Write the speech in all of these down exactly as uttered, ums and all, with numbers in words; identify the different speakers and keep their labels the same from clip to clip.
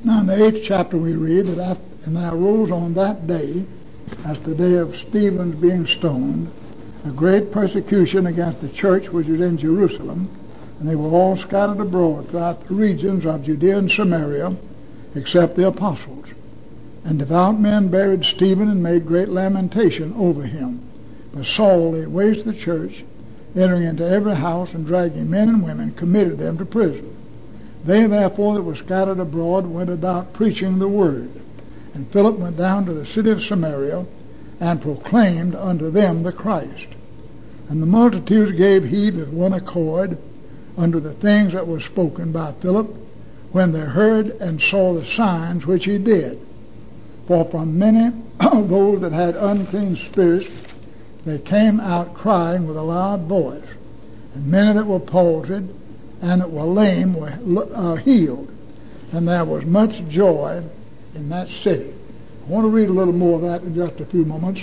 Speaker 1: Now in the eighth chapter we read that after, and there arose on that day, as the day of Stephen's being stoned, a great persecution against the church which was in Jerusalem, and they were all scattered abroad throughout the regions of Judea and Samaria, except the apostles. And devout men buried Stephen and made great lamentation over him. But Saul laid waste the church, entering into every house and dragging men and women, committed them to prison. They therefore that were scattered abroad went about preaching the word. And Philip went down to the city of Samaria and proclaimed unto them the Christ. And the multitudes gave heed with one accord unto the things that were spoken by Philip, when they heard and saw the signs which he did. For from many of those that had unclean spirits they came out crying with a loud voice, and many that were palsied and that were lame were uh, healed, and there was much joy in that city. I want to read a little more of that in just a few moments.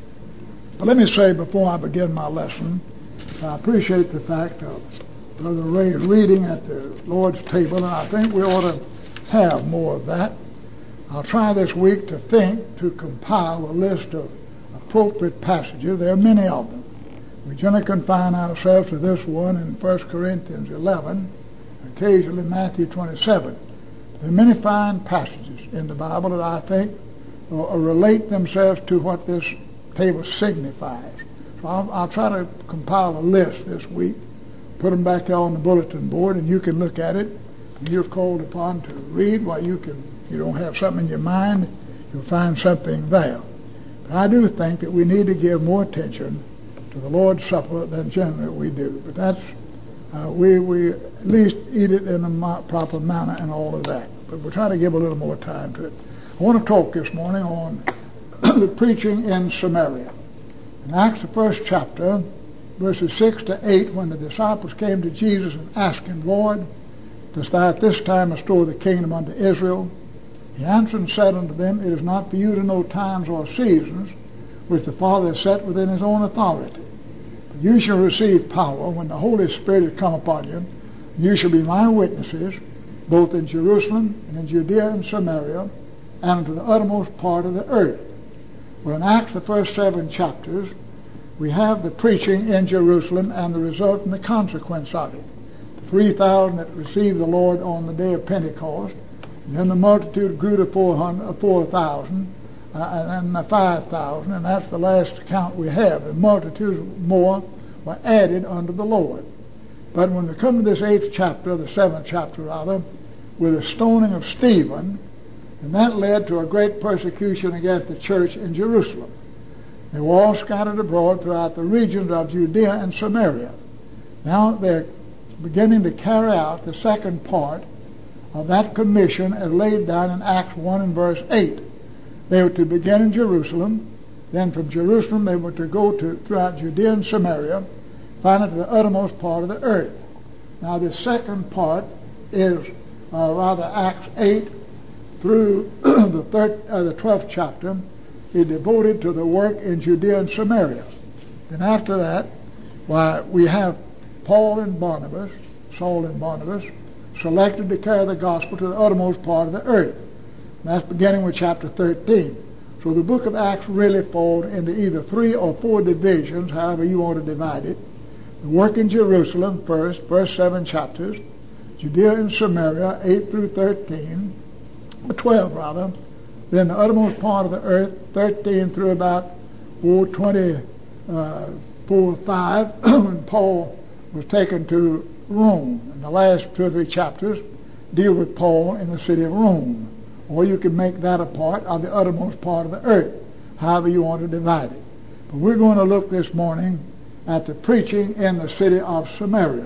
Speaker 1: But let me say before I begin my lesson, I appreciate the fact of Brother Ray reading at the Lord's table, and I think we ought to have more of that. I'll try this week to think, to compile a list of appropriate passages. There are many of them. We generally confine ourselves to this one in First Corinthians eleven, occasionally Matthew twenty-seven. There are many fine passages in the Bible that I think uh, relate themselves to what this table signifies. So I'll, I'll try to compile a list this week, put them back there on the bulletin board, and you can look at it. You're called upon to read while you can. You don't have something in your mind, you'll find something there. But I do think that we need to give more attention to the Lord's Supper than generally we do. But that's, uh, we, we at least eat it in a mo- proper manner and all of that. But we're trying to give a little more time to it. I want to talk this morning on the preaching in Samaria. In Acts, the first chapter, verses six to eight, when the disciples came to Jesus and asked him, Lord, dost thou at this time restore the kingdom unto Israel? He answered and said unto them, It is not for you to know times or seasons which the Father has set within his own authority. But you shall receive power when the Holy Spirit has come upon you. You shall be my witnesses, both in Jerusalem and in Judea and Samaria, and unto the uttermost part of the earth. Well, in Acts, the first seven chapters, we have the preaching in Jerusalem and the result and the consequence of it. The three thousand that received the Lord on the day of Pentecost, and then the multitude grew to four thousand, uh, and the five thousand, and that's the last account we have. The multitudes more were added unto the Lord. But when we come to this eighth chapter, the seventh chapter rather, with the stoning of Stephen, and that led to a great persecution against the church in Jerusalem. They were all scattered abroad throughout the regions of Judea and Samaria. Now they're beginning to carry out the second part of that commission as laid down in Acts one and verse eight. They were to begin in Jerusalem, then from Jerusalem they were to go to throughout Judea and Samaria, finally to the uttermost part of the earth. Now the second part is uh, rather Acts eight through the, third, uh, the twelfth chapter is devoted to the work in Judea and Samaria. Then after that, why we have Paul and Barnabas, Saul and Barnabas, selected to carry the gospel to the uttermost part of the earth. And that's beginning with chapter thirteen. So the book of Acts really falls into either three or four divisions, however you want to divide it. The work in Jerusalem first, first seven chapters, Judea and Samaria, eight through thirteen, or twelve rather, then the uttermost part of the earth, thirteen through about four twenty, uh, four five, when Paul was taken to Rome. And the last two or three chapters deal with Paul in the city of Rome. Or you can make that a part of the uttermost part of the earth, however you want to divide it. But we're going to look this morning at the preaching in the city of Samaria.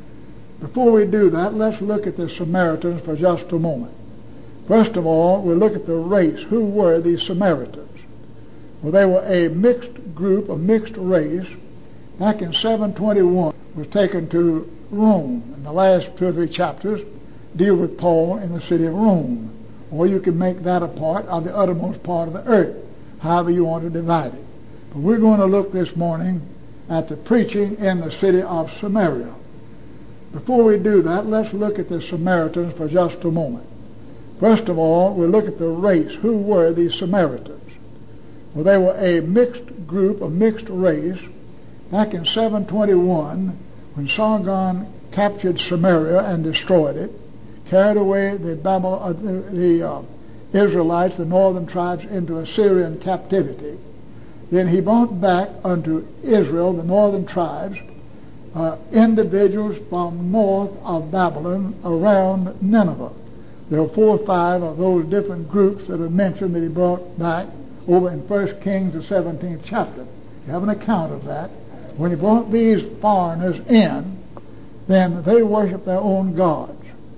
Speaker 1: Before we do that, let's look at the Samaritans for just a moment. First of all, we'll look at the race. Who were these Samaritans? Well, they were a mixed group, a mixed race. Back in seven twenty-one, was taken to Rome. And the last two or three chapters deal with Paul in the city of Rome. Or you can make that a part of the uttermost part of the earth, however you want to divide it. But we're going to look this morning at the preaching in the city of Samaria. Before we do that, let's look at the Samaritans for just a moment. First of all, we look at the race. Who were these Samaritans? Well, they were a mixed group, a mixed race. Back in seven twenty-one, when Sargon captured Samaria and destroyed it, carried away the, Babel, uh, the, the uh, Israelites, the northern tribes, into Assyrian captivity, then he brought back unto Israel, the northern tribes, uh, individuals from north of Babylon around Nineveh. There are four or five of those different groups that are mentioned that he brought back over in First Kings, the seventeenth chapter. You have an account of that. When he brought these foreigners in, then they worshiped their own gods.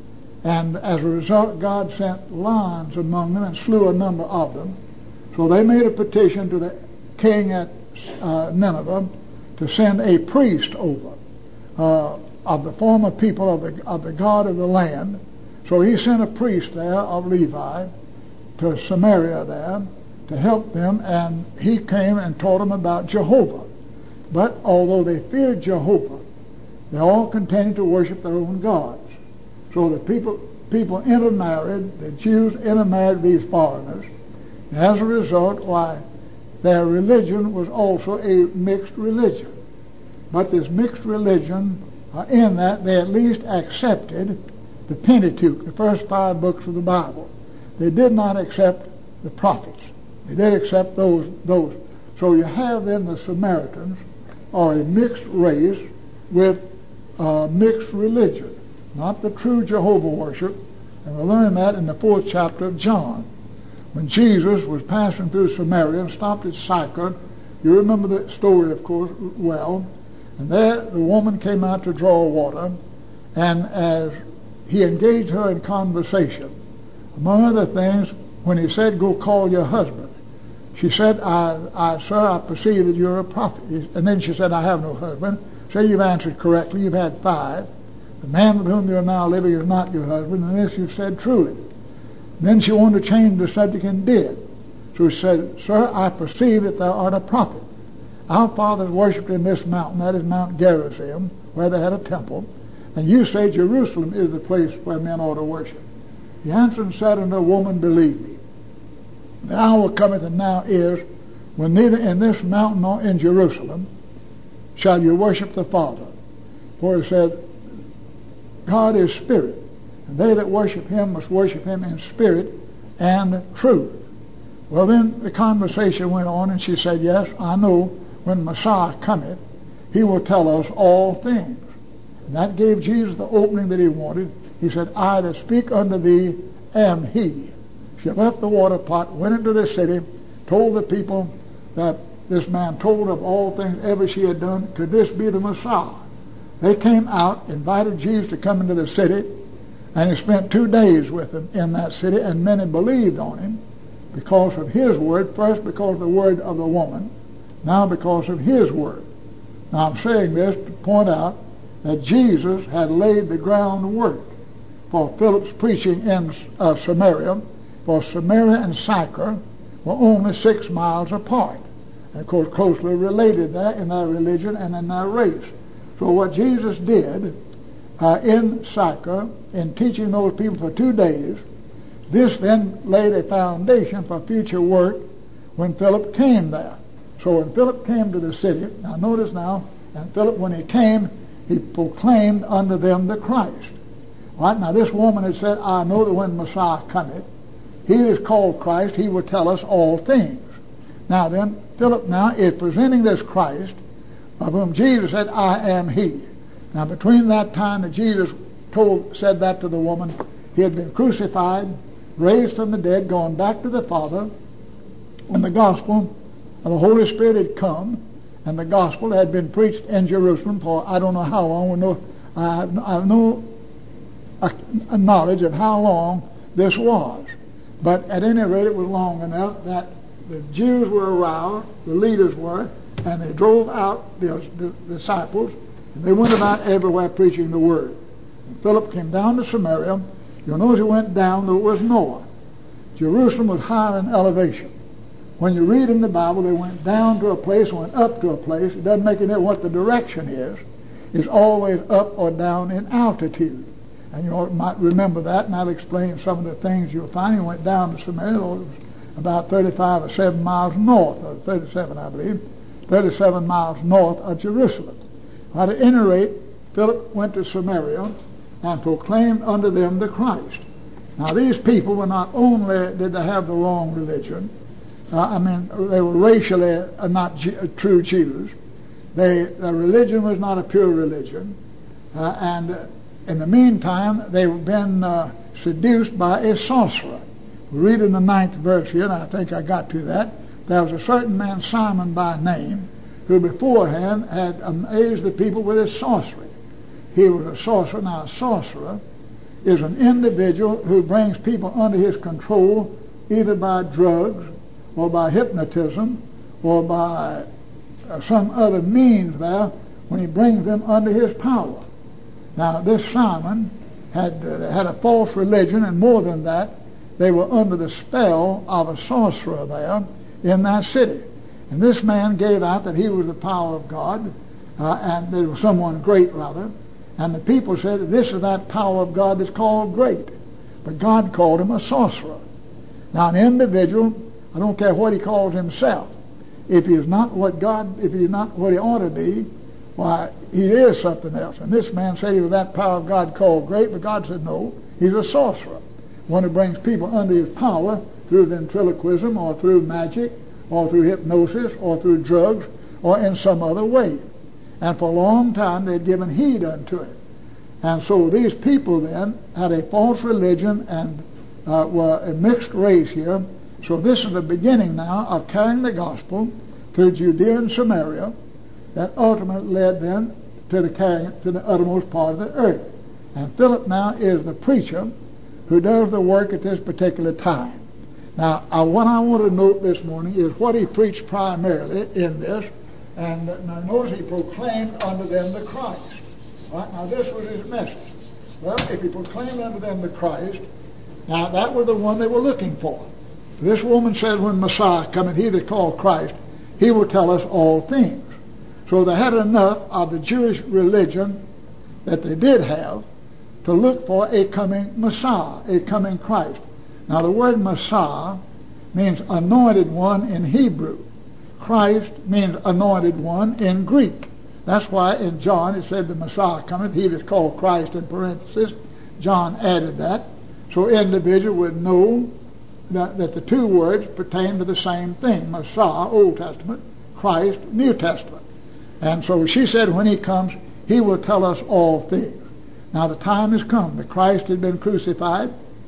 Speaker 1: And as a result, God sent lions among them and slew a number of them. So they made a petition to the king at uh, Nineveh to send a priest over uh, of the former people of the, of the God of the land. So he sent a priest there of Levi to Samaria there to help them, and he came and taught them about Jehovah. But although they feared Jehovah, they all continued to worship their own gods. So the people people intermarried, the Jews intermarried these foreigners. And as a result, why, their religion was also a mixed religion. But this mixed religion, uh, in that they at least accepted the Pentateuch, the first five books of the Bible. They did not accept the prophets. They did accept those. those. So you have then the Samaritans are a mixed race with uh, mixed religion, not the true Jehovah worship. And we learn that in the fourth chapter of John. When Jesus was passing through Samaria and stopped at Sychar, you remember the story, of course, well. And there the woman came out to draw water, and as he engaged her in conversation, among other things, when he said, "Go call your husband," she said, I, I, sir, I perceive that you're a prophet. And then she said, "I have no husband." So you've answered correctly. You've had five. The man with whom you are now living is not your husband, and this you've said truly. Then she wanted to change the subject and did. So she said, "Sir, I perceive that thou art a prophet. Our fathers worshipped in this mountain," that is Mount Gerizim, where they had a temple, "and you say Jerusalem is the place where men ought to worship." He answered and said unto the woman, "Believe me, the hour cometh, and now is, when neither in this mountain nor in Jerusalem shall you worship the Father. For he said, God is spirit, and they that worship him must worship him in spirit and truth." Well, then the conversation went on, and she said, "Yes, I know when Messiah cometh, he will tell us all things." And that gave Jesus the opening that he wanted. He said, "I that speak unto thee am he." She left the water pot, went into the city, told the people that this man told of all things ever she had done. Could this be the Messiah? They came out, invited Jesus to come into the city, and he spent two days with them in that city, and many believed on him because of his word, first because of the word of the woman, now because of his word. Now I'm saying this to point out that Jesus had laid the groundwork for Philip's preaching in uh, Samaria, for Samaria and Sychar were only six miles apart, and of course closely related there in their religion and in their race. So what Jesus did uh, in Sychar, in teaching those people for two days, this then laid a foundation for future work when Philip came there. So when Philip came to the city, now notice now, and Philip, when he came, he proclaimed unto them the Christ. All right, now this woman had said, "I know that when Messiah cometh, he is called Christ, he will tell us all things." Now then, Philip now is presenting this Christ, of whom Jesus said, "I am he." Now between that time that Jesus told, said that to the woman, he had been crucified, raised from the dead, gone back to the Father, and the gospel of the Holy Spirit had come, and the gospel had been preached in Jerusalem for I don't know how long. We know, I have no a knowledge of how long this was. But at any rate, it was long enough that the Jews were aroused, the leaders were, and they drove out the, the disciples, and they went about everywhere preaching the word. And Philip came down to Samaria. You'll notice he went down, though it was north. Jerusalem was higher in elevation. When you read in the Bible, they went down to a place, went up to a place. It doesn't make any difference what the direction is. It's always up or down in altitude. And you might remember that, and I'll explain some of the things you'll find. He went down to Samaria. It was about thirty-five or seven miles north, or thirty-seven, I believe, thirty-seven miles north of Jerusalem. At any rate, Philip went to Samaria and proclaimed unto them the Christ. Now, these people were not only did they have the wrong religion, uh, I mean, they were racially uh, not G- uh, true Jews. They, their religion was not a pure religion. Uh, and uh, in the meantime, they've been uh, seduced by a sorcerer. We read in the ninth verse here, and I think I got to that. There was a certain man, Simon by name, who beforehand had amazed the people with his sorcery. He was a sorcerer. Now, a sorcerer is an individual who brings people under his control either by drugs or by hypnotism or by uh, some other means there when he brings them under his power. Now, this Simon had uh, had a false religion, and more than that, they were under the spell of a sorcerer there in that city. And this man gave out that he was the power of God, uh, and there was someone great, rather. And the people said, this is that power of God that's called great. But God called him a sorcerer. Now, an individual, I don't care what he calls himself, if he is not what God, if he is not what he ought to be, why, he is something else. And this man said he was that power of God called great, but God said, no, he's a sorcerer. One who brings people under his power through ventriloquism or through magic or through hypnosis or through drugs or in some other way. And for a long time they'd given heed unto it. And so these people then had a false religion and uh, were a mixed race here. So this is the beginning now of carrying the gospel through Judea and Samaria that ultimately led then to the carrying it to the uttermost part of the earth. And Philip now is the preacher who does the work at this particular time. Now, uh, what I want to note this morning is what he preached primarily in this. And uh, now notice he proclaimed unto them the Christ. Right? Now, this was his message. Well, if he proclaimed unto them the Christ, now that was the one they were looking for. This woman said, when Messiah cometh, he that called Christ, he will tell us all things. So they had enough of the Jewish religion that they did have to look for a coming Messiah, a coming Christ. Now the word Messiah means anointed one in Hebrew. Christ means anointed one in Greek. That's why in John it said the Messiah cometh, he that's called Christ in parenthesis. John added that. So individual would know that, that the two words pertain to the same thing. Messiah, Old Testament, Christ, New Testament. And so she said when he comes, he will tell us all things. Now the time has come. The Christ had been crucified,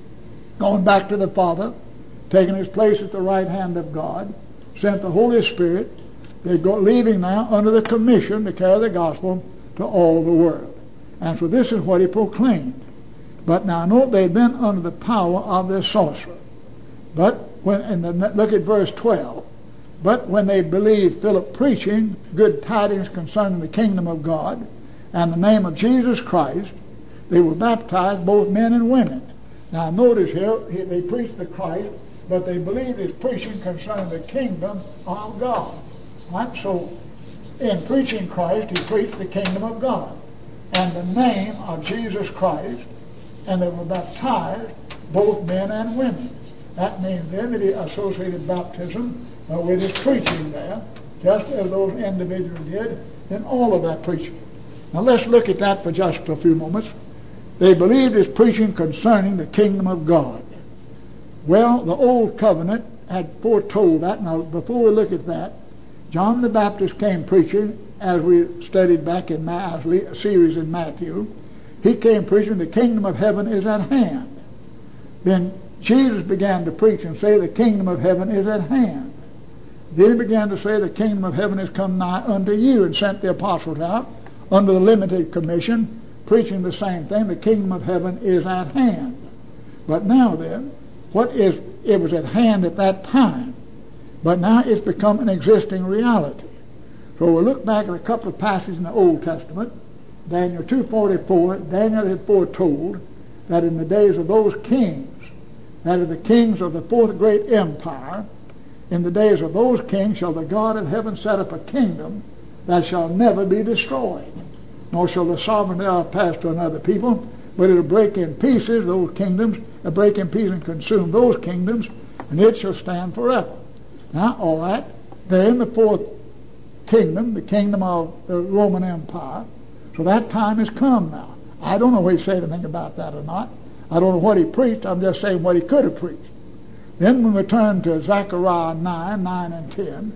Speaker 1: gone back to the Father, taken his place at the right hand of God, sent the Holy Spirit. They're go, leaving now under the commission to carry the gospel to all the world. And so this is what he proclaimed. But now note they'd been under the power of this sorcerer. But when, and then look at verse twelve. But when they believed Philip preaching good tidings concerning the kingdom of God and the name of Jesus Christ, they were baptized, both men and women. Now notice here, they preached the Christ, but they believed his preaching concerning the kingdom of God. Right? So in preaching Christ, he preached the kingdom of God and the name of Jesus Christ, and they were baptized, both men and women. That means then that he associated baptism uh, with his preaching there, just as those individuals did in all of that preaching. Now let's look at that for just a few moments. They believed his preaching concerning the kingdom of God. Well, the Old Covenant had foretold that. Now, before we look at that, John the Baptist came preaching, as we studied back in my series in Matthew. He came preaching the kingdom of heaven is at hand. Then Jesus began to preach and say the kingdom of heaven is at hand. Then he began to say the kingdom of heaven is come nigh unto you, and sent the apostles out under the limited commission, preaching the same thing. The kingdom of heaven is at hand. But now then, what is, it was at hand at that time, but now it's become an existing reality. So we'll look back at a couple of passages in the Old Testament. Daniel two forty-four, Daniel had foretold that in the days of those kings, that are the kings of the fourth great empire, in the days of those kings shall the God of heaven set up a kingdom that shall never be destroyed, nor shall the sovereignty thereof pass to another people, but it'll break in pieces those kingdoms, it'll break in pieces and consume those kingdoms, and it shall stand forever. Now, all right, they're in the fourth kingdom, the kingdom of the Roman Empire, so that time has come now. I don't know what he said anything about that or not. I don't know what he preached. I'm just saying what he could have preached. Then when we turn to Zechariah nine, nine and ten,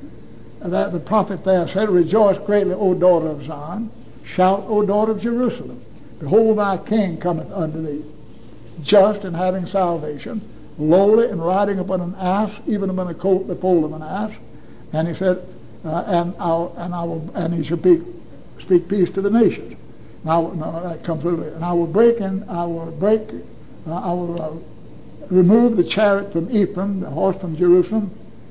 Speaker 1: that the prophet there said, Rejoice greatly, O daughter of Zion. Shout, O daughter of Jerusalem. Behold, thy king cometh unto thee, just and having salvation, lowly and riding upon an ass, even upon a colt the foal of an ass. And he said, uh, and, I'll, and, I will, and he shall speak, speak peace to the nations. Now, no, that comes a little bit. And I will break and I will break, uh, I will uh, remove the chariot from Ephraim, the horse from Jerusalem.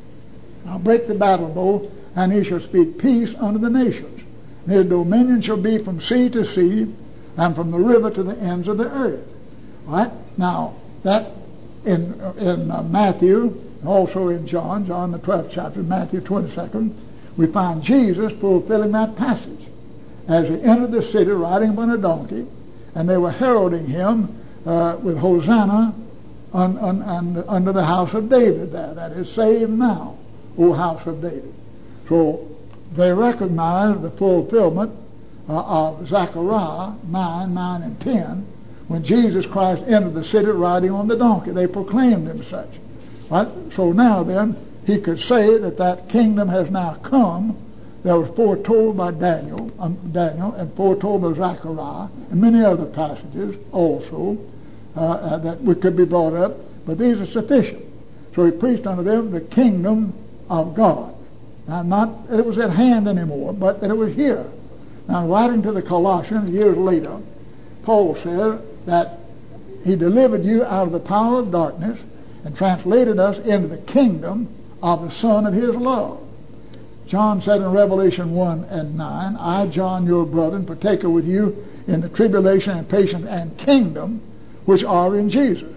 Speaker 1: I'll break the battle bow, and he shall speak peace unto the nations. And his dominion shall be from sea to sea, and from the river to the ends of the earth. All right? Now, that in in uh, Matthew, and also in John, John the twelfth chapter, Matthew twenty-second, we find Jesus fulfilling that passage. As he entered the city riding upon a donkey, and they were heralding him uh, with Hosanna un, un, un, under the house of David there. That is, save now, O house of David. So they recognized the fulfillment uh, of Zechariah nine, nine and ten, when Jesus Christ entered the city riding on the donkey. They proclaimed him such. Right? So now then, he could say that that kingdom has now come that was foretold by Daniel, um, Daniel, and foretold by Zechariah, and many other passages also uh, uh, that we could be brought up, but these are sufficient. So he preached unto them the kingdom of God. Now, not that it was at hand anymore, but that it was here. Now, writing to the Colossians years later, Paul said that he delivered you out of the power of darkness and translated us into the kingdom of the Son of his love. John said in Revelation one and nine, I, John, your brother, and partaker with you in the tribulation and patience and kingdom which are in Jesus.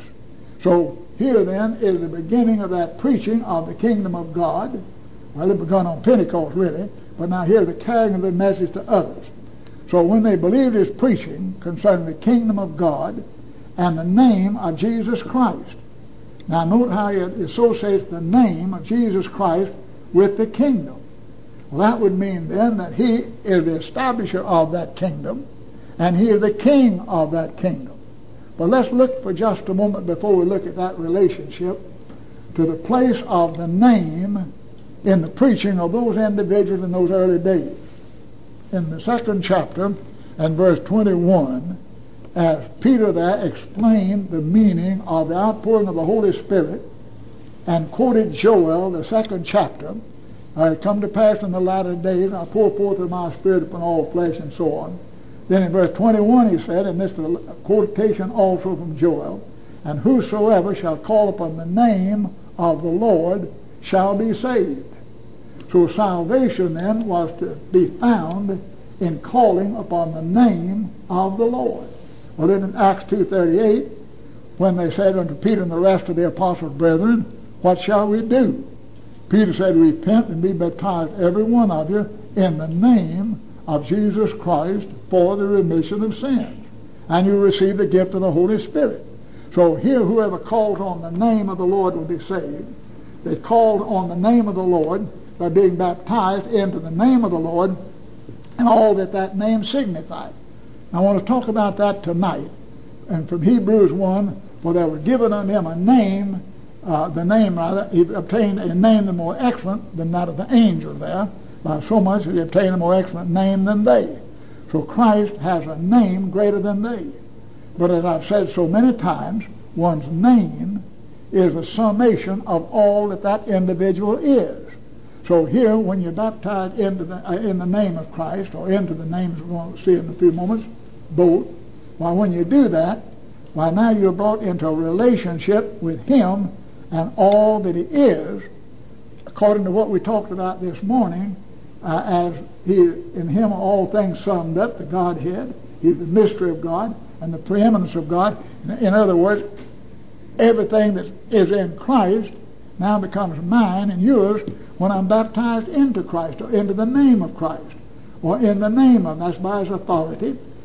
Speaker 1: So here then is the beginning of that preaching of the kingdom of God. Well, it begun on Pentecost really, but now here the carrying of the message to others. So when they believed his preaching concerning the kingdom of God and the name of Jesus Christ. Now note how it associates the name of Jesus Christ with the kingdom. Well, that would mean then that he is the establisher of that kingdom, and he is the king of that kingdom. But let's look for just a moment before we look at that relationship to the place of the name in the preaching of those individuals in those early days. In the second chapter and verse twenty-one, as Peter there explained the meaning of the outpouring of the Holy Spirit and quoted Joel, the second chapter, Uh, it come to pass in the latter days, I'll pour forth of my spirit upon all flesh, and so on. Then in verse twenty-one he said, and this is a quotation also from Joel, and whosoever shall call upon the name of the Lord shall be saved. So salvation then was to be found in calling upon the name of the Lord. Well, then in Acts two thirty-eight, when they said unto Peter and the rest of the apostles, brethren, what shall we do? Peter said, repent and be baptized, every one of you, in the name of Jesus Christ for the remission of sins. And you receive the gift of the Holy Spirit. So here, whoever calls on the name of the Lord will be saved. They called on the name of the Lord by being baptized into the name of the Lord and all that that name signified. I want to talk about that tonight. And from Hebrews one, for there was given unto him a name, Uh, the name rather, he obtained a name the more excellent than that of the angel there, by so much that he obtained a more excellent name than they. So Christ has a name greater than they. But as I've said so many times, one's name is a summation of all that that individual is. So here, when you're baptized into the, uh, in the name of Christ, or into the names we're going to see in a few moments, both, why when you do that, why now you're brought into a relationship with him and all that he is, according to what we talked about this morning, uh, as he, in him are all things summed up, the Godhead, he's the mystery of God and the preeminence of God. In other words, everything that is in Christ now becomes mine and yours when I'm baptized into Christ, or into the name of Christ, or in the name of, that's by his authority,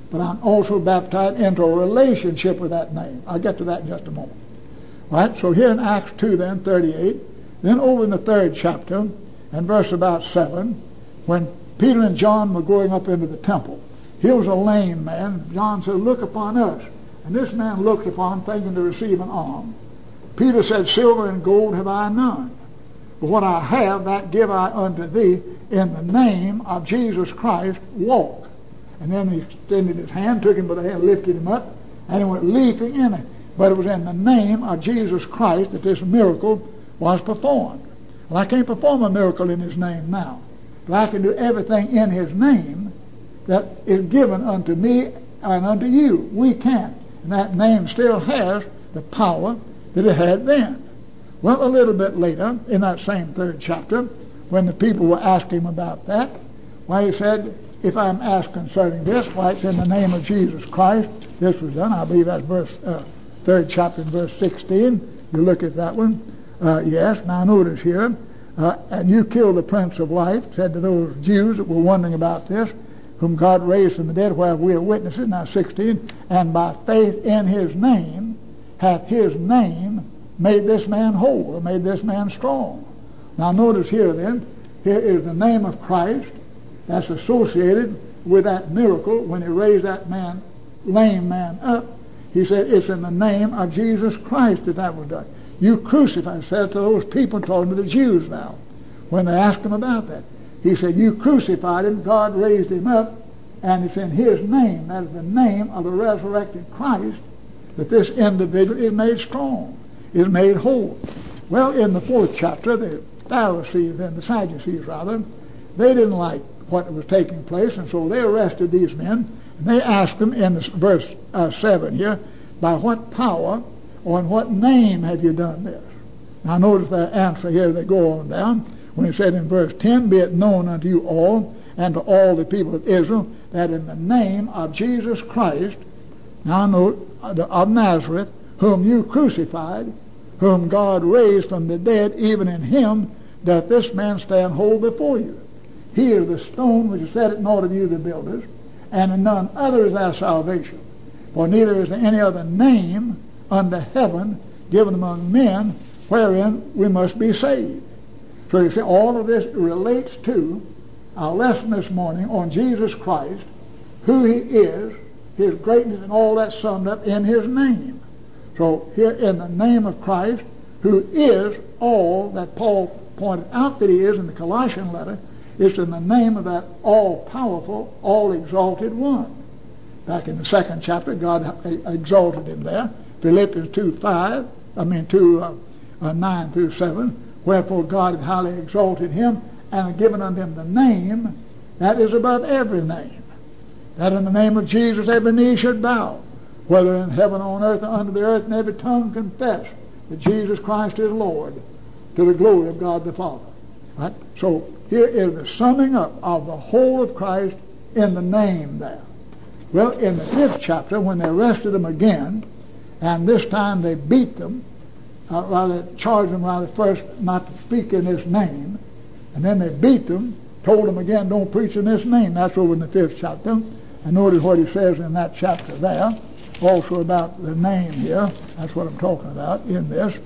Speaker 1: but I'm also baptized into a relationship with that name. I'll get to that in just a moment. Right? So here in Acts two then, thirty-eight, then over in the third chapter, and verse about seven, when Peter and John were going up into the temple, here was a lame man. John said, look upon us. And this man looked upon, thinking to receive an alms. Peter said, silver and gold have I none, but what I have, that give I unto thee. In the name of Jesus Christ, walk. And then he extended his hand, took him by the hand, lifted him up, and he went leaping in it. But it was in the name of Jesus Christ that this miracle was performed. Well, I can't perform a miracle in his name now, but I can do everything in his name that is given unto me and unto you. We can't. And that name still has the power that it had then. Well, a little bit later, in that same third chapter, when the people were asking him about that, why he said, if I'm asked concerning this, why it's in the name of Jesus Christ, this was done. I believe that's verse, uh, third chapter, verse sixteen. You look at that one. Uh, yes, now notice here, uh, and you killed the Prince of Life, said to those Jews that were wondering about this, whom God raised from the dead, whereof we are witnesses. Now sixteen, and by faith in his name hath his name made this man whole, or made this man strong. Now notice here then, here is the name of Christ that's associated with that miracle when he raised that man, lame man up. He said it's in the name of Jesus Christ that that was done. You crucified, said to those people, talking to the Jews now, when they asked him about that. He said, you crucified him, God raised him up, and it's in his name, that is the name of the resurrected Christ, that this individual is made strong, is made whole. Well, in the fourth chapter, the Pharisees and the Sadducees, rather, they didn't like what was taking place, and so they arrested these men, and they asked them in this verse uh, seven here, by what power or in what name have you done this? Now notice their answer here, they go on down, when he said in verse ten, be it known unto you all, and to all the people of Israel, that in the name of Jesus Christ, now note, of Nazareth, whom you crucified, whom God raised from the dead, even in him doth this man stand whole before you. He is the stone which is set at naught of you the builders, and in none other is our salvation. For neither is there any other name under heaven given among men wherein we must be saved. So you see, all of this relates to our lesson this morning on Jesus Christ, who he is, his greatness, and all that summed up in his name. So here in the name of Christ, who is all that Paul pointed out that he is in the Colossian letter, it's in the name of that all-powerful, all-exalted one. Back in the second chapter, God exalted him there. Philippians two five, I mean two uh, uh, nine through seven. Wherefore God had highly exalted him and had given unto him the name that is above every name, that in the name of Jesus every knee should bow, whether in heaven, on earth, or under the earth, and every tongue confess that Jesus Christ is Lord, to the glory of God the Father. Right? So here is the summing up of the whole of Christ in the name there. Well, in the fifth chapter, when they arrested him again, and this time they beat them, uh, rather charged them rather first not to speak in his name, and then they beat them, told them again, don't preach in this name. That's over in the fifth chapter. And notice what he says in that chapter there, also about the name here. That's what I'm talking about in this.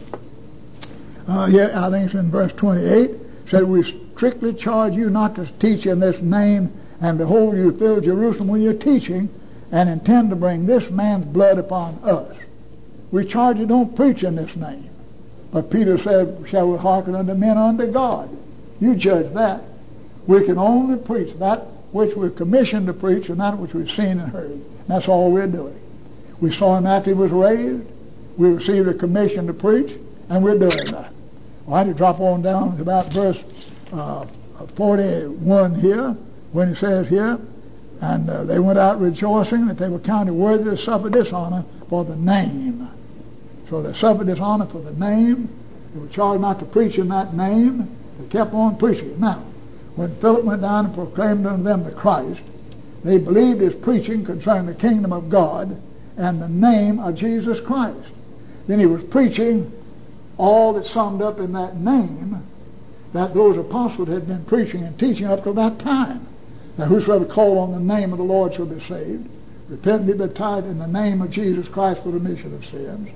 Speaker 1: Uh, here, I think it's in verse twenty-eight, said, we strictly charge you not to teach in this name, and behold, you fill Jerusalem with your teaching, and intend to bring this man's blood upon us. We charge you, don't preach in this name. But Peter said, shall we hearken unto men unto God? You judge that. We can only preach that which we're commissioned to preach, and that which we've seen and heard. And that's all we're doing. We saw him after he was raised. We received a commission to preach, and we're doing that. Well, I had to drop on down to about verse uh, forty-one here, when it says here, and uh, they went out rejoicing that they were counted worthy to suffer dishonor for the name. So they suffered dishonor for the name. They were charged not to preach in that name. They kept on preaching. Now, when Philip went down and proclaimed unto them the Christ, they believed his preaching concerning the kingdom of God and the name of Jesus Christ. Then he was preaching all that summed up in that name that those apostles had been preaching and teaching up to that time. Now, whosoever call on the name of the Lord shall be saved. Repent and be baptized in the name of Jesus Christ for the remission of sins.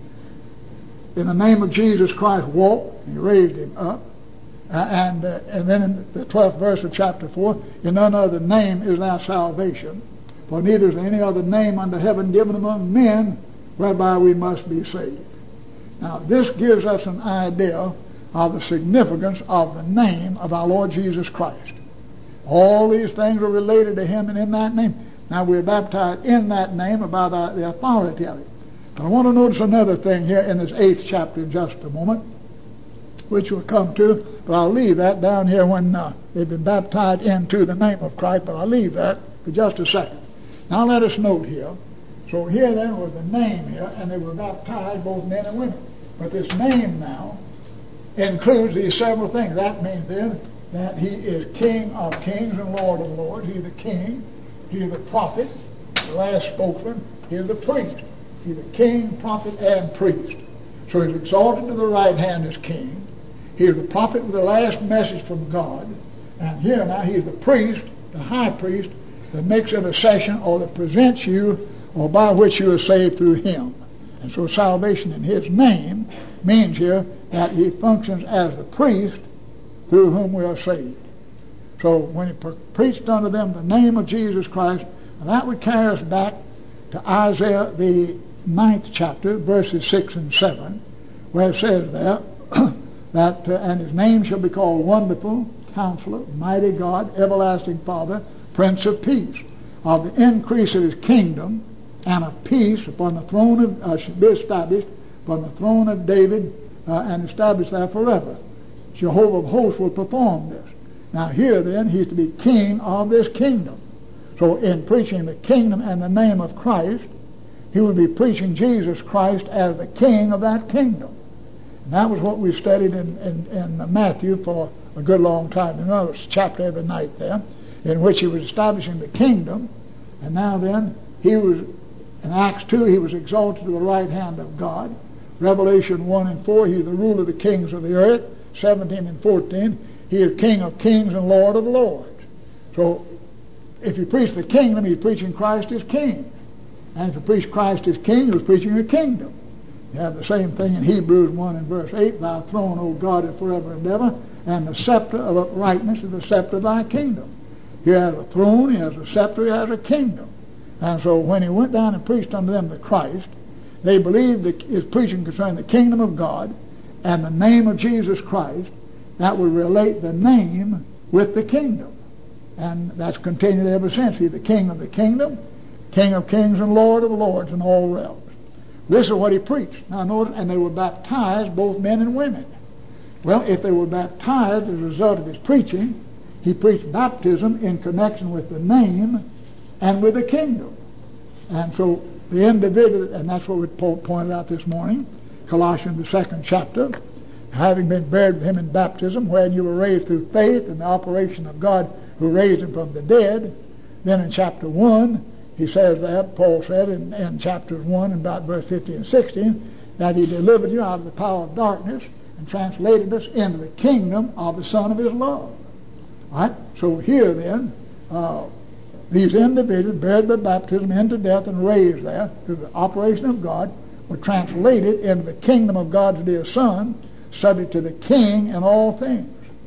Speaker 1: In the name of Jesus Christ walk, and he raised him up. Uh, and uh, and then in the twelfth verse of chapter four, in none other name is there salvation, for neither is there any other name under heaven given among men whereby we must be saved. Now this gives us an idea of the significance of the name of our Lord Jesus Christ. All these things are related to him and in that name. Now we're baptized in that name by the, the authority of it. But I want to notice another thing here in this eighth chapter in just a moment, which we'll come to, but I'll leave that down here when uh, they've been baptized into the name of Christ, but I'll leave that for just a second. Now let us note here. So here then was the name here, and they were baptized, both men and women. But this name now includes these several things. That means then that he is King of kings and Lord of lords. He's the king. He's the prophet, the last spokesman. He's the priest. He's the king, prophet, and priest. So he's exalted to the right hand as king. He's the prophet with the last message from God. And here now he's the priest, the high priest, that makes intercession or that presents you or by which you are saved through him. And so salvation in his name means here that he functions as the priest through whom we are saved. So when he pre- preached unto them the name of Jesus Christ, and that would carry us back to Isaiah the ninth chapter, verses six and seven, where it says there that, uh, and his name shall be called Wonderful, Counselor, Mighty God, Everlasting Father, Prince of Peace. Of the increase of his kingdom and of peace upon the throne of, uh, should be established upon the throne of David uh, and established there forever. Jehovah of hosts will perform this. Now here then, he's to be king of this kingdom. So in preaching the kingdom and the name of Christ, he would be preaching Jesus Christ as the king of that kingdom. And that was what we studied in, in, in Matthew for a good long time. You know, it's a chapter every night there, in which he was establishing the kingdom. And now then, he was, in Acts two, he was exalted to the right hand of God. Revelation one and four, he's the ruler of the kings of the earth. seventeen and fourteen, he is King of kings and Lord of lords. So if you preach the kingdom, he's preaching Christ as king. And if you preach Christ as king, he was preaching a kingdom. You have the same thing in Hebrews one and verse eight, thy throne, O God, is forever and ever, and the scepter of uprightness is the scepter of thy kingdom. He has a throne, he has a scepter, he has a kingdom. And so when he went down and preached unto them the Christ, they believed that his preaching concerning the kingdom of God and the name of Jesus Christ, that would relate the name with the kingdom. And that's continued ever since. He's the king of the kingdom, King of kings and Lord of lords in all realms. This is what he preached. Now notice, and they were baptized, both men and women. Well, if they were baptized as a result of his preaching, he preached baptism in connection with the name and with the kingdom. And so the individual, and that's what we pointed out this morning, Colossians the second chapter, having been buried with him in baptism, wherein you were raised through faith in the operation of God who raised him from the dead. Then in chapter one, he says that, Paul said in, in chapters one and about verse fifteen and sixteen, that he delivered you out of the power of darkness and translated us into the kingdom of the Son of his love. Right? So here then, uh, these individuals buried by baptism into death and raised there through the operation of God were translated into the kingdom of God's dear Son, subject to the King in all things.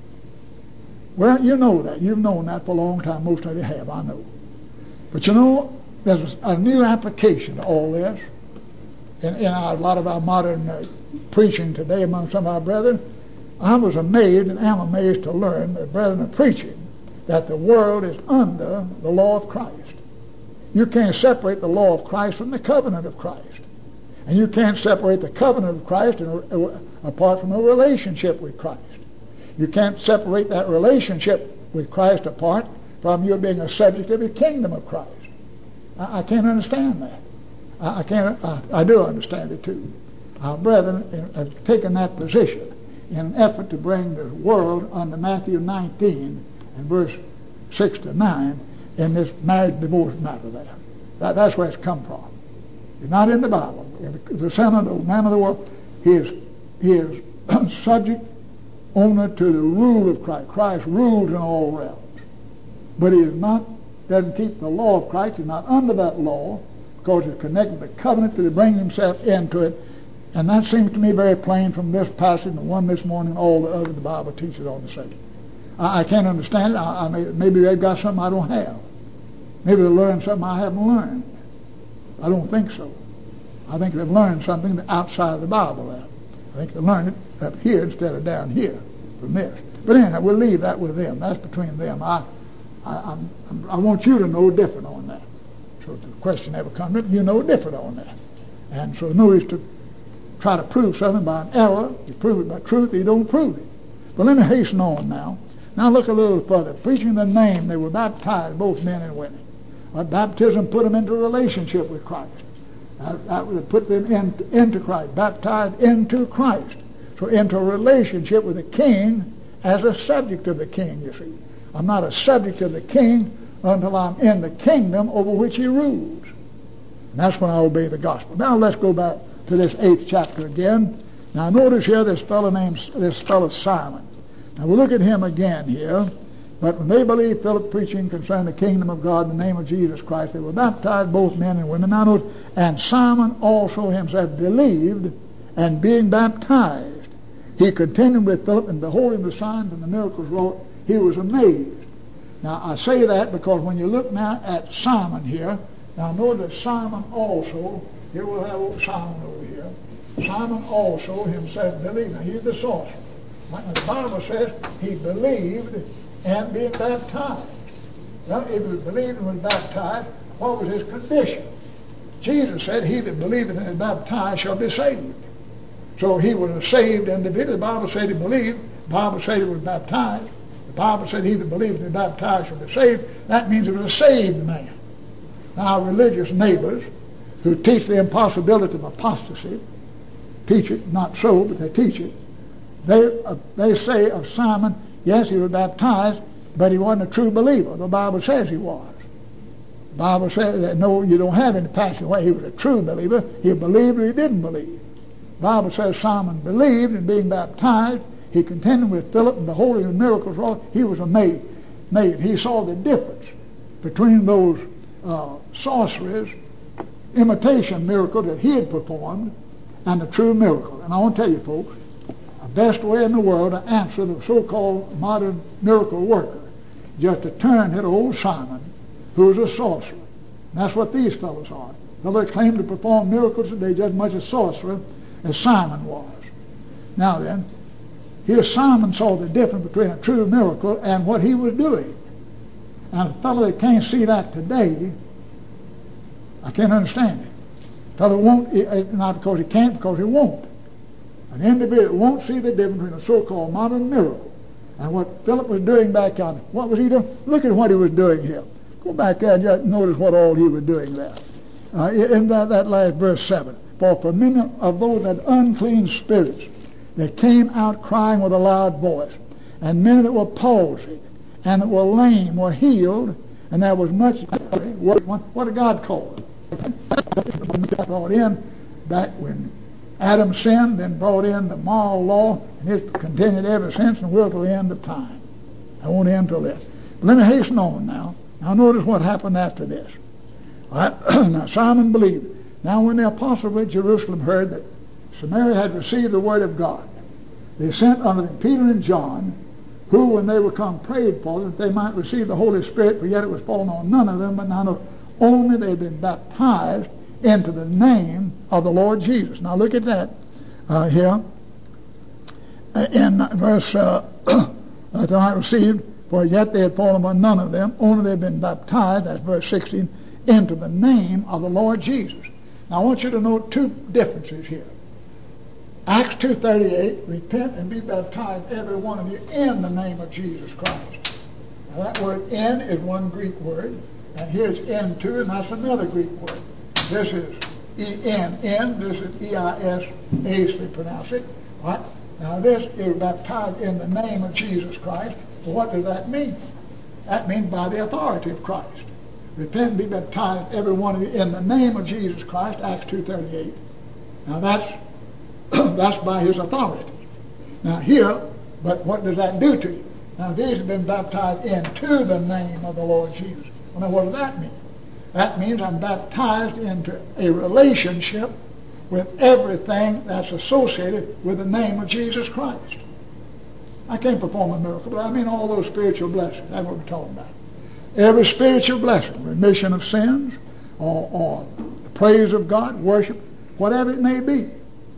Speaker 1: Well, you know that. You've known that for a long time. Most of you have, I know. But you know, there's a new application to all this in, in our, a lot of our modern uh, preaching today among some of our brethren. I was amazed and am amazed to learn, the brethren are preaching, that the world is under the law of Christ. You can't separate the law of Christ from the covenant of Christ. And you can't separate the covenant of Christ in, uh, apart from a relationship with Christ. You can't separate that relationship with Christ apart from you being a subject of the kingdom of Christ. I, I can't understand that. I, I can't. I, I do understand it too. Our brethren have taken that position in an effort to bring the world under Matthew nineteen and verse six to nine in this marriage divorce matter there. That, that's where it's come from. It's not in the Bible. The son of the man of the world, he is, he is subject only to the rule of Christ. Christ rules in all realms. But he is not, doesn't keep the law of Christ. He's not under that law. because it's connected to the covenant to bring himself into it. And that seems to me very plain from this passage and the one this morning and all the other the Bible teaches on the subject. I, I can't understand it. I, I may, maybe they've got something I don't have. Maybe they've learned something I haven't learned. I don't think so. I think they've learned something outside of the Bible there. I think they learned it up here instead of down here from this. But anyway, we'll leave that with them. That's between them. I, I, I'm, I'm, I want you to know different on that. So if the question ever comes up, you know different on that. And so no use to try to prove something by an error. You prove it by truth, you don't prove it. But let me hasten on now. Now look a little further. Preaching the name, they were baptized, both men and women. But baptism put them into a relationship with Christ. That, that would put them in, into Christ, baptized into Christ. So into a relationship with the King as a subject of the King, you see. I'm not a subject of the King until I'm in the kingdom over which he rules. And that's when I obey the gospel. Now let's go back to this eighth chapter again. Now notice here this fellow named this fellow Simon. Now we'll look at him again here. But when they believed Philip preaching concerning the kingdom of God in the name of Jesus Christ, they were baptized, both men and women. Now notice, and Simon also himself believed, and being baptized, he continued with Philip, and beholding the signs and the miracles wrought, he was amazed. Now I say that because when you look now at Simon here, now notice that Simon also, here we'll have old Simon over here, Simon also himself believed. Now he's the sorcerer. Like the Bible says, he believed and being baptized. Well, if he believed and was baptized, what was his condition? Jesus said, he that believeth and is baptized shall be saved. So he was a saved individual. The Bible said he believed. The Bible said he was baptized. The Bible said he that believeth and is baptized shall be saved. That means he was a saved man. Now, our religious neighbors who teach the impossibility of apostasy, teach it, not so, but they teach it. They, uh, they say of Simon, yes, he was baptized, but he wasn't a true believer. The Bible says he was. The Bible says that, no, you don't have any passion way. He was a true believer. He believed or he didn't believe. The Bible says Simon believed, and being baptized, he continued with Philip, and beholding the miracles wrought, he was amazed. Made. He saw the difference between those uh, sorceries, imitation miracles that he had performed, and the true miracle. And I want to tell you, folks, the best way in the world to answer the so-called modern miracle worker, just to turn to old Simon, who was a sorcerer. And that's what these fellows are. Fellows claim to perform miracles today just as much a sorcerer as Simon was. Now then, here Simon saw the difference between a true miracle and what he was doing. And a fellow that can't see that today, I can't understand it. A fellow won't, not because he can't, because he won't. An individual won't see the difference between a so-called modern miracle and what Philip was doing back on. What was he doing? Look at what he was doing here. Go back there and just notice what all he was doing there. Uh, in that, that last verse seven. For for many of those that unclean spirits, they came out crying with a loud voice, and many that were palsied and that were lame were healed, and there was much. What, what did God call it? Brought in back when Adam sinned, then brought in the moral law, and it's continued ever since and will till the end of time. I won't end till this. But let me hasten on now. Now notice what happened after this. All right. Now Simon believed. Now when the apostles of Jerusalem heard that Samaria had received the word of God, they sent unto them Peter and John, who when they were come prayed for them that they might receive the Holy Spirit, for yet it was fallen on none of them, but none of only they had been baptized into the name of the Lord Jesus. Now look at that uh, here in verse uh, that they might receive, for yet they had fallen on none of them, only they had been baptized, that's verse sixteen, into the name of the Lord Jesus. Now I want you to note two differences here. Acts two thirty-eight, repent and be baptized every one of you in the name of Jesus Christ. Now that word in is one Greek word, and here's into, and that's another Greek word. This is E N, in, this is E I S, as they pronounce it. Right? Now this is baptized in the name of Jesus Christ. So what does that mean? That means by the authority of Christ. Repent and be baptized, every one of you, in the name of Jesus Christ, Acts two thirty-eight. Now that's that's by his authority. Now here, but what does that do to you? Now these have been baptized into the name of the Lord Jesus. Well, now what does that mean? That means I'm baptized into a relationship with everything that's associated with the name of Jesus Christ. I can't perform a miracle, but I mean all those spiritual blessings. That's what we're talking about. Every spiritual blessing, remission of sins, or, or the praise of God, worship, whatever it may be.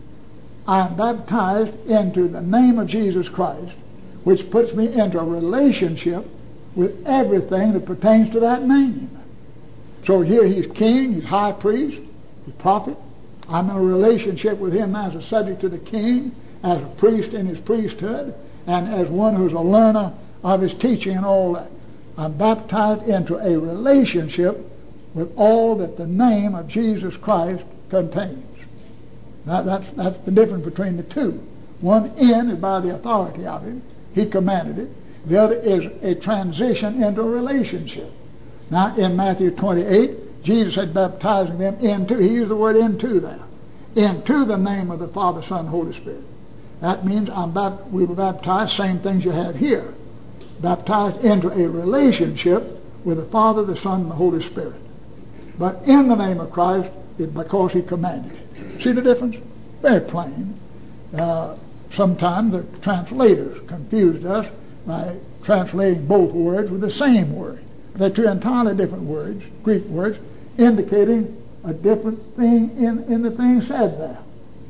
Speaker 1: I'm baptized into the name of Jesus Christ, which puts me into a relationship with everything that pertains to that name. So here he's king, he's high priest, he's prophet. I'm in a relationship with him as a subject to the king, as a priest in his priesthood, and as one who's a learner of his teaching and all that. I'm baptized into a relationship with all that the name of Jesus Christ contains. Now, that's, that's the difference between the two. One in is by the authority of him. He commanded it. The other is a transition into a relationship. Now, in Matthew twenty-eight, Jesus had baptizing them into, he used the word into there, into the name of the Father, Son, and Holy Spirit. That means I'm bapt- we were baptized, same things you had here. Baptized into a relationship with the Father, the Son, and the Holy Spirit. But in the name of Christ is because he commanded it. See the difference? Very plain. Uh, sometimes the translators confused us by translating both words with the same word. They're two entirely different words, Greek words, indicating a different thing in, in the thing said there.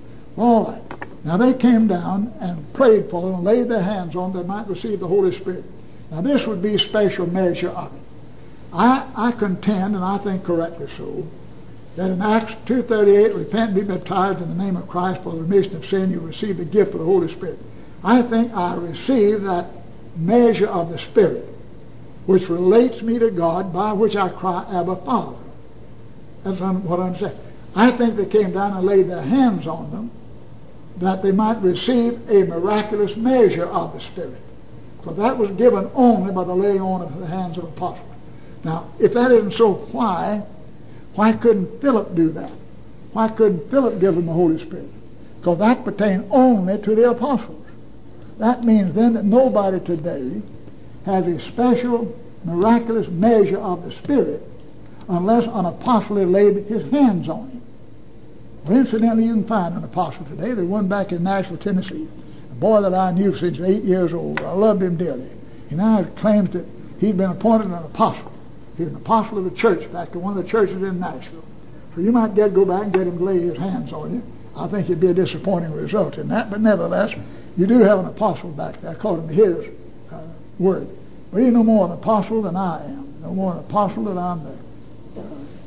Speaker 1: All right. Now they came down and prayed for them and laid their hands on them, they might receive the Holy Spirit. Now this would be a special measure of it. I, I contend, and I think correctly so, that in Acts two thirty-eight, repent and be baptized in the name of Christ for the remission of sin, you receive the gift of the Holy Spirit. I think I received that measure of the Spirit, which relates me to God, by which I cry, Abba, Father. That's what I'm saying. I think they came down and laid their hands on them, that they might receive a miraculous measure of the Spirit. For that was given only by the laying on of the hands of apostles. Now, if that isn't so, why, why couldn't Philip do that? Why couldn't Philip give them the Holy Spirit? Because that pertained only to the apostles. That means then that nobody today has a special, miraculous measure of the Spirit unless an apostle had laid his hands on him. Well, incidentally, you can find an apostle today. There's one back in Nashville, Tennessee, a boy that I knew since eight years old. I loved him dearly. He now claims that he'd been appointed an apostle. He's an apostle of the church back in one of the churches in Nashville. So you might get go back and get him to lay his hands on you. I think it'd be a disappointing result in that, but nevertheless, you do have an apostle back there according to his uh, word. But he's no more an apostle than I am. No more an apostle than I'm the uh,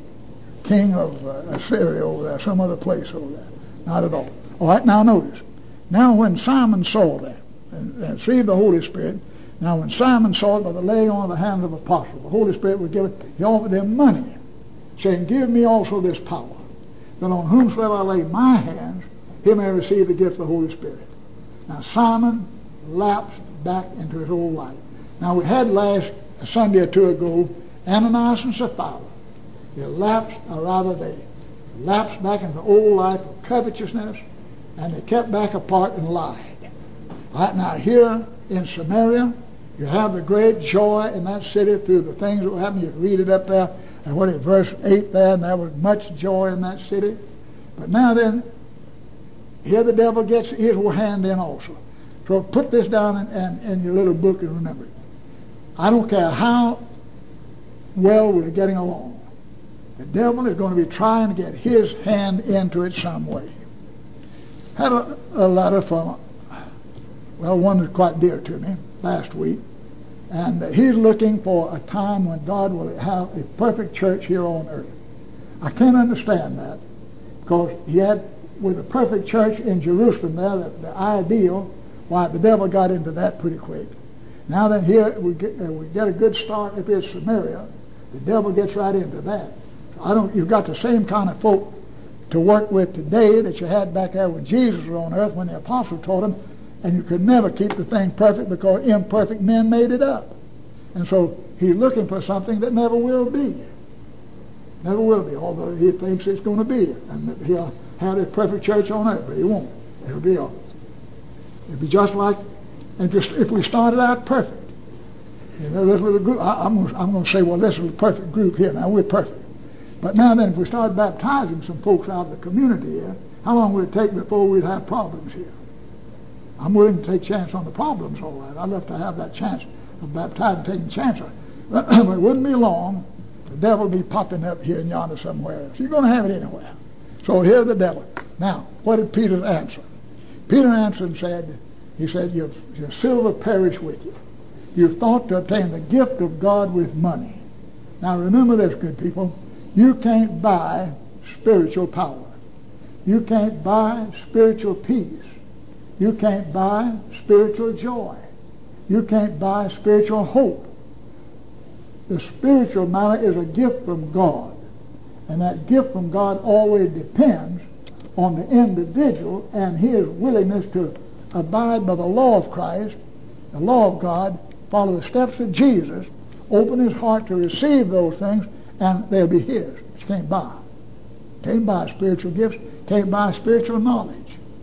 Speaker 1: king of uh, Assyria over there, some other place over there. Not at all. All right, now notice. Now when Simon saw that and, and received the Holy Spirit, now when Simon saw it by the laying on of the hands of apostles, the Holy Spirit was given, he offered them money, saying, give me also this power, that on whomsoever I lay my hands, he may receive the gift of the Holy Spirit. Now Simon lapsed back into his old life. Now we had last a Sunday or two ago, Ananias and Sapphira. They lapsed, or rather they lapsed back into the old life of covetousness, and they kept back apart and lied. Right now here in Samaria, you have the great joy in that city through the things that will happen. You can read it up there, and what is verse eight there, and there was much joy in that city. But now then, here the devil gets his hand in also. So put this down in, in, in your little book and remember it. I don't care how well we're getting along. The devil is going to be trying to get his hand into it some way. Had a, a letter from, well, one that's quite dear to me last week, and he's looking for a time when God will have a perfect church here on earth. I can't understand that, because he had, with a perfect church in Jerusalem there, the, the ideal, why the devil got into that pretty quick. Now then here we get, uh, we get a good start if it's Samaria, the devil gets right into that. So I don't. You've got the same kind of folk to work with today that you had back there when Jesus was on earth, when the apostle taught him, and you could never keep the thing perfect because imperfect men made it up. And so he's looking for something that never will be. Never will be, although he thinks it's going to be. And that he'll have a perfect church on earth, but he won't. It'll be a, it'll be just like if, just, if we started out perfect. You know, this little group, I, I'm going I'm to say, well, this is a perfect group here. Now, we're perfect. But now then, if we start baptizing some folks out of the community here, how long would it take before we'd have problems here? I'm willing to take chance on the problems, all right. I'd love to have that chance of baptizing, taking chances. But it wouldn't be long. The devil will be popping up here and yonder somewhere else. You're going to have it anywhere. So here's the devil. Now, what did Peter answer? Peter answered and said, he said, your, your silver perish with you. You've thought to obtain the gift of God with money. Now remember this, good people. You can't buy spiritual power. You can't buy spiritual peace. You can't buy spiritual joy. You can't buy spiritual hope. The spiritual matter is a gift from God. And that gift from God always depends on the individual and his willingness to abide by the law of Christ, the law of God, follow the steps of Jesus, open his heart to receive those things, and they'll be his. You can't buy. You can't buy spiritual gifts. You can't buy spiritual knowledge.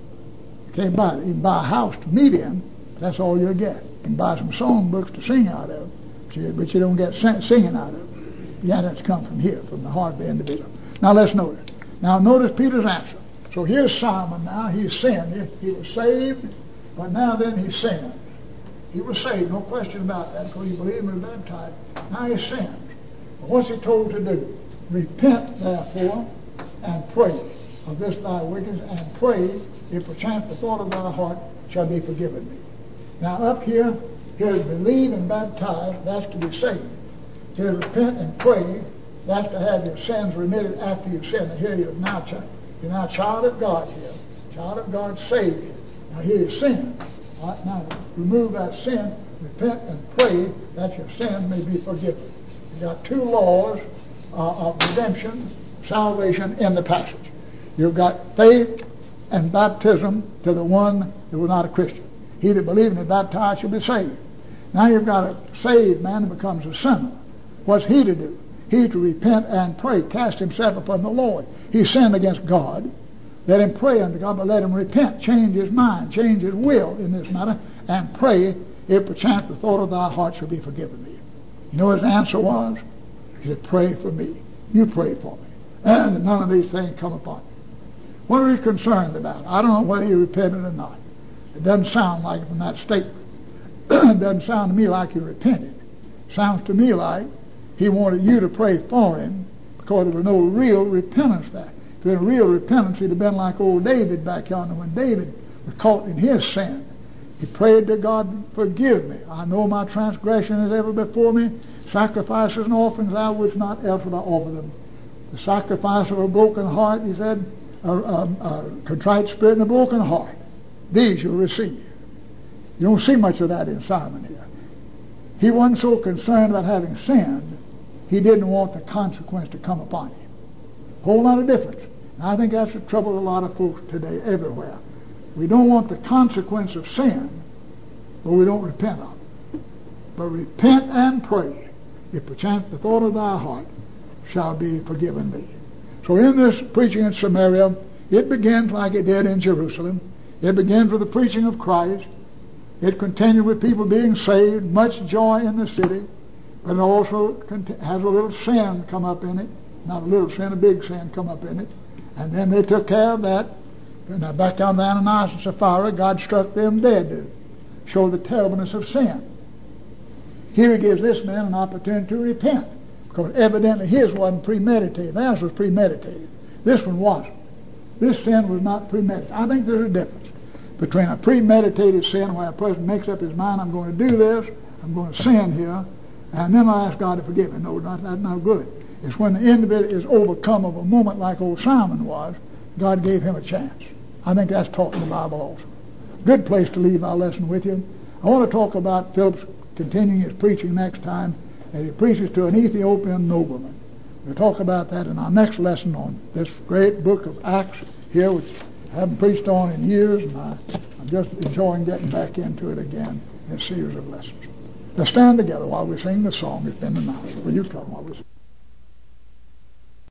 Speaker 1: You can't buy it. You can buy a house to meet in. That's all you'll get. You can buy some song books to sing out of, but you don't get singing out of it. Yeah, that's come from here, from the heart of the individual. Now let's notice. Now notice Peter's answer. So here's Simon now. He sinned. He, he was saved, but now then he sinned. He was saved, no question about that, because he believed and was baptized. Now he sinned. But what's he told to do? Repent, therefore, and pray of this thy wickedness, and pray, if perchance the thought of thy heart shall be forgiven thee. Now up here, here to believe and baptize, that's to be saved. Here to repent and pray, that's to have your sins remitted after you've sinned. Now here you're now, you're now a child of God here. Child of God saved you. Now here you sin. All right, now remove that sin, repent and pray that your sins may be forgiven. You've got two laws uh, of redemption, salvation in the passage. You've got faith and baptism to the one that was not a Christian. He that believeth and is baptized shall be saved. Now you've got a saved man who becomes a sinner. What's he to do? He to repent and pray, cast himself upon the Lord. He sinned against God. Let him pray unto God, but let him repent, change his mind, change his will in this matter, and pray, if perchance the thought of thy heart shall be forgiven thee. You know what his answer was? He said, pray for me. You pray for me. And none of these things come upon you. What are you concerned about? I don't know whether he repented or not. It doesn't sound like it from that statement. It doesn't sound to me like he repented. It sounds to me like he wanted you to pray for him because there was no real repentance there. If there was real repentance, he'd have been like old David back yonder when David was caught in his sin. He prayed to God, forgive me. I know my transgression is ever before me. Sacrifices and offerings thou wouldst not, else would I offer them. The sacrifice of a broken heart, he said, a, a, a contrite spirit and a broken heart. These you'll receive. You don't see much of that in Simon here. He wasn't so concerned about having sinned, he didn't want the consequence to come upon him. Whole lot of difference. And I think that's the trouble with a lot of folks today everywhere. We don't want the consequence of sin, but we don't repent of it. But repent and pray, if perchance the thought of thy heart shall be forgiven thee. So in this preaching in Samaria, it begins like it did in Jerusalem. It begins with the preaching of Christ. It continued with people being saved, much joy in the city, but it also has a little sin come up in it. Not a little sin, a big sin come up in it. And then they took care of that. And now back down to Ananias and Sapphira, God struck them dead to show the terribleness of sin. Here he gives this man an opportunity to repent, because evidently his wasn't premeditated. Theirs was premeditated. This one wasn't. This sin was not premeditated. I think there's a difference between a premeditated sin where a person makes up his mind, I'm going to do this, I'm going to sin here, and then I ask God to forgive me. No, not, that's not good. It's when the individual is overcome of a moment like old Simon was, God gave him a chance. I think that's taught in the Bible also. Good place to leave our lesson with you. I want to talk about Philip's continuing his preaching next time as he preaches to an Ethiopian nobleman. We'll talk about that in our next lesson on this great book of Acts here, which I haven't preached on in years, and I, I'm just enjoying getting back into it again in a series of lessons. Let's stand together while we sing the song that's been announced. Will you come while we sing?